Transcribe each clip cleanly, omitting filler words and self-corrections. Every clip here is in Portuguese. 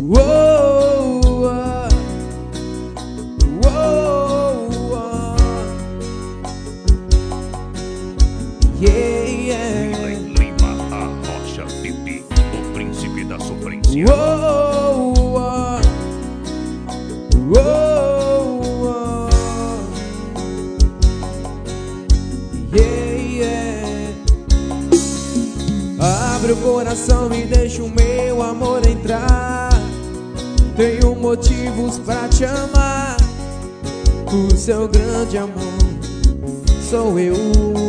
Lima, a rocha Pipi, o príncipe da sofrência. Abre o coração e deixa o meu amor entrar. Tenho motivos pra te amar. O seu grande amor sou eu.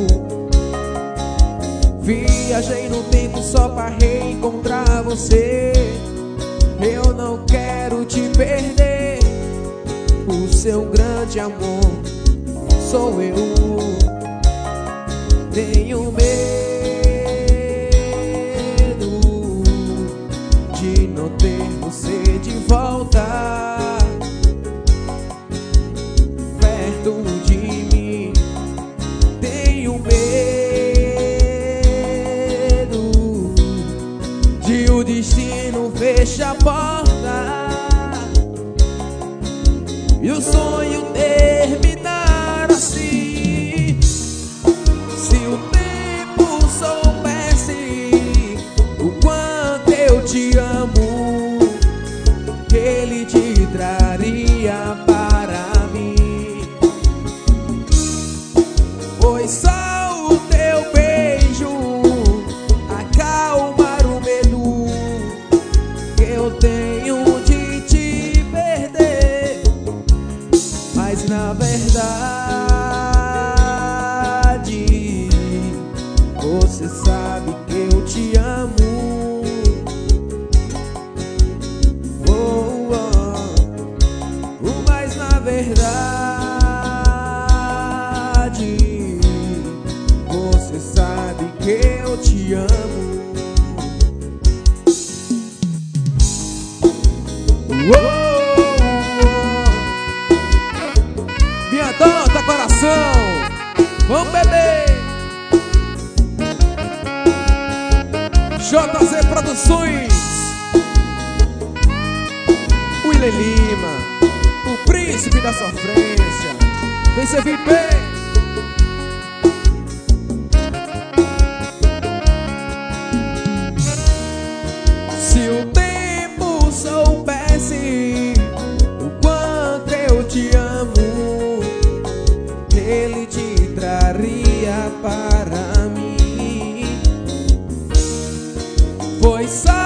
Viajei no tempo só pra reencontrar você. Eu não quero te perder. O seu grande amor sou eu. Tenho medo de não ter você de volta perto de mim. Tenho medo de o destino fechar a porta e o sonho terminar assim. Se o tempo soubesse o quanto eu te amo, ele te traria para mim. Foi só o teu beijo acalmar o medo que eu tenho de te perder. Mas na verdade você sabe que eu te amo. Mas na verdade você sabe que eu te amo. Minha dota, coração, vamos beber. JZ Produções, William Lima, o príncipe da sofrência. Vem servir bem. Se o tempo soubesse o quanto eu te amo, ele te traria para mim. Foi só